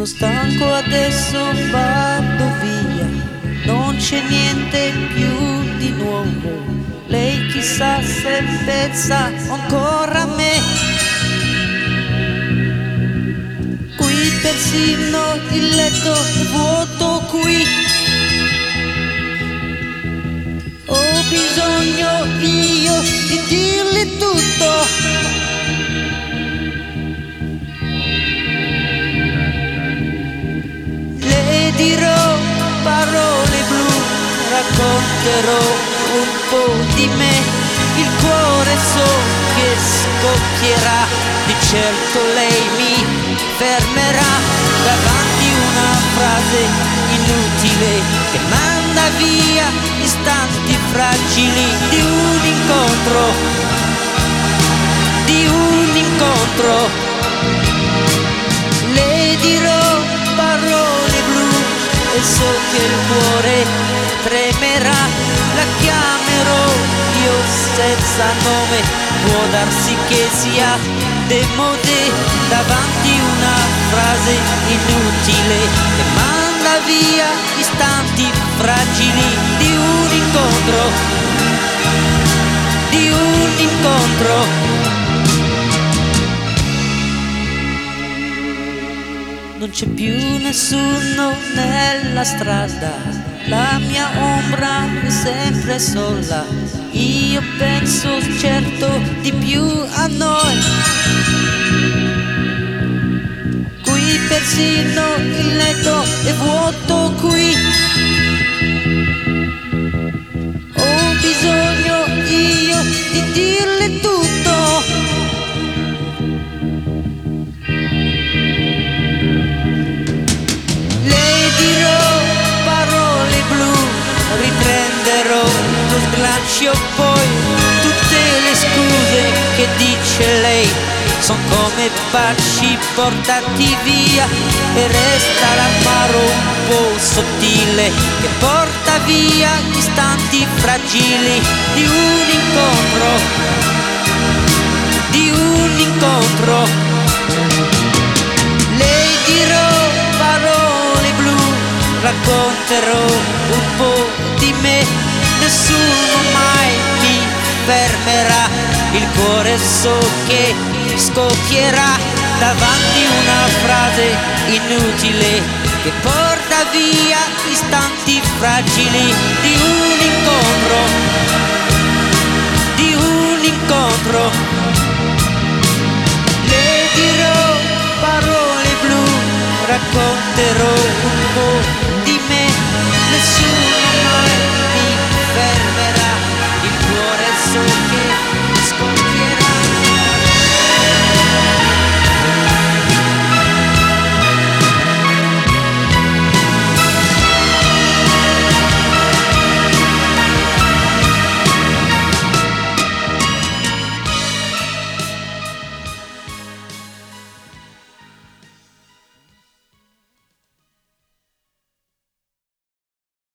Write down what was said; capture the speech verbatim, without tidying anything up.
stanco adesso, vado via, non c'è niente più di nuovo. Lei chissà se pensa ancora a me. Qui persino il letto è vuoto qui. Ho bisogno io di dirle tutto. Le dirò parole blu, racconterò un po' di me. Il cuore so che scoppierà, di certo lei mi fermerà davanti una frase inutile che manda via istanti fragili di un incontro, di un incontro. Le dirò parole blu e so che il cuore tremerà, la chiamerò io senza nome, può darsi che sia demodé davanti una frase inutile che manda via istanti fragili di un incontro, di un incontro. Non c'è più nessuno nella strada, la mia ombra è sempre sola. Io penso certo di più a noi. Qui persino il letto è vuoto qui. Ho bisogno io di dirle tutto. Riprenderò lo sglancio poi, tutte le scuse che dice lei son come baci portati via e resta l'amaro un po' sottile che porta via gli istanti fragili di un incontro, di un incontro. Le dirò parole blu, racconterò un po' di me, nessuno mai mi fermerà, il cuore so che scoppierà davanti una frase inutile che porta via istanti fragili di un incontro, di un incontro. Le dirò parole blu, racconterò